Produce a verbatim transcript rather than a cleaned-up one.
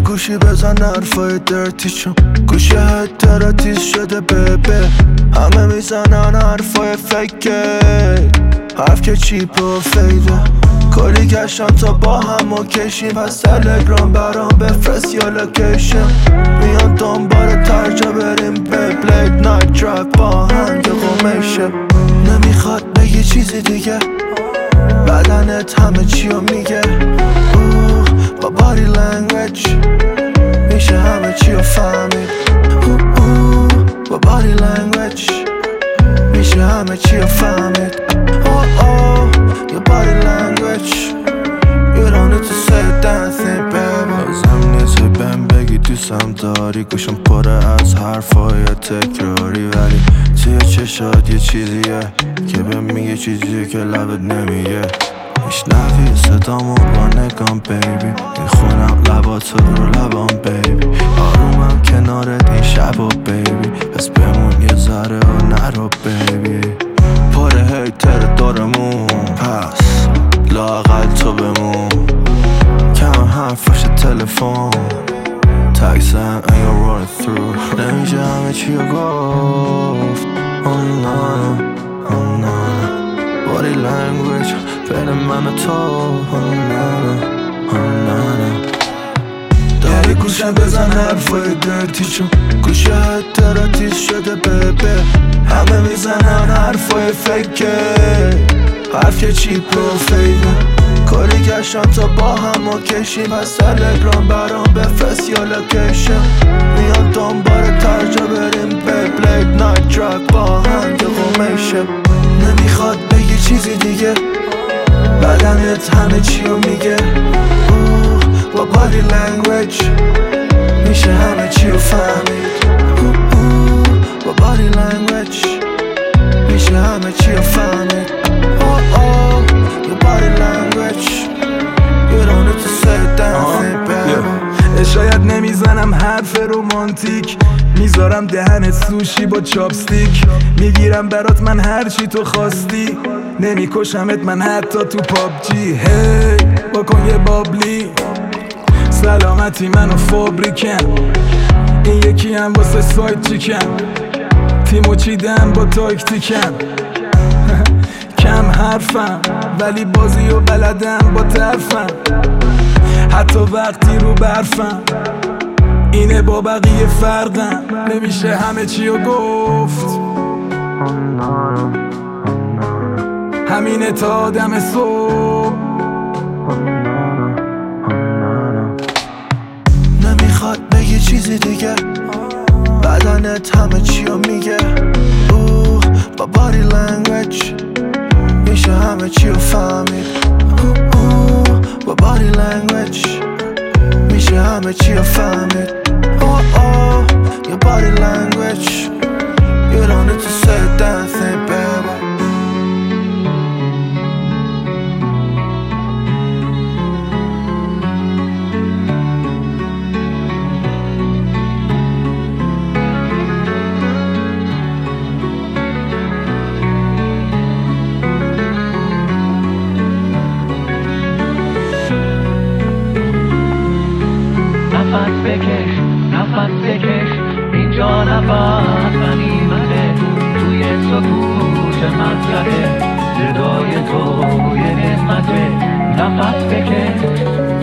گوشی بزن حرفای درتی چون گوشی هتراتیز شده ببه. همه میزنن حرفای فکه، حرف که چیپ و فیده. کلی گشتم تا با هم و کشیم، پس تلگرام برام بفرست یا لوکیشن. میان دنبال ترجا بریم به بلیک نایت درایو با هنگ قمیشه. نمیخواد بگی چیزی دیگه، بدنت همه چیو میگه. اوه با بادی لنگویج میشه همه چیو فهمید. اوه اوه با بادی لنگویج میشه همه چیو فهمید. اوه اوه your body language you don't need to say a damn thing baby. لازم نیست بهم بگی دوستم داری، گوشم پره از حرفای تکراری، ولی توی چشات یه چیزیه که بهم میگه چیزیه که لبت نمیگه. میشنوی صدامو با نگام بیبی، میخونم لباتو رو لبام بیبی. آرومم کنارت این شبا بیبی، پس بمون یه ذره و نرو بیبی. پر هیتر دارمون پس لااقل تو بمون. کم حرفاش تلفن تکسن and you're rolling through. نمیشه همه چی رو گفت. Oh no no oh no no body language بین من و تو. Oh no no oh no no داری گوشم بزن حرفای درتی چون گوشه هتراتیز شده ببه. همه میزنن حرفای فکه، حرف که چیپ و فیده. کلی گشتم تا با هم و کشیم، پس تلگرام برام بفرست یا لوکیشن. میان دنبال ترجا بریم به بلیک نایت درایو با هنگ قمیشه. نمیخواد بگی چیزی دیگه، بدنت همه چیو میگه. اوه با بادی لنگویج میشه همه چیو فهمید. اوه اوه با بادی لنگویج میشه همه چیو فهمید. اوه اوه your body language you don't need to say a damn thing baby. شاید نمیزنم حرف رومانتیک، میذارم دهنت سوشی با چاپستیک. میگیرم برات من هرچی تو خواستی، نمیکشمت من حتی تو پابجی. هی بکن یه بابلی، سلامتی منو فابریکم. این یکی هم واسه سایت چیکم، تیمو چیدم با تاکتیکم. کم حرفم ولی بازی و بلدم با طرفم، حتی وقتی رو برفم. اینه با بقیه فرقم، نمیشه همه چی رو گفت. همینه تا دم صبح. نمیخواد بگی چیزی دیگه، بدنت همه چیو میگه. اوه با بادی لنگویج میشه همه چیو فهمید. اوه اوه با بادی لنگویج میشه همه چیو فهمید. اوه اوه your body language you don't need to say a damn thing baby. نفس بکش نفس بکش اینجا نفس غنیمته. توی سکوت مطرحه صدای تو یه نعمته. نفس بکش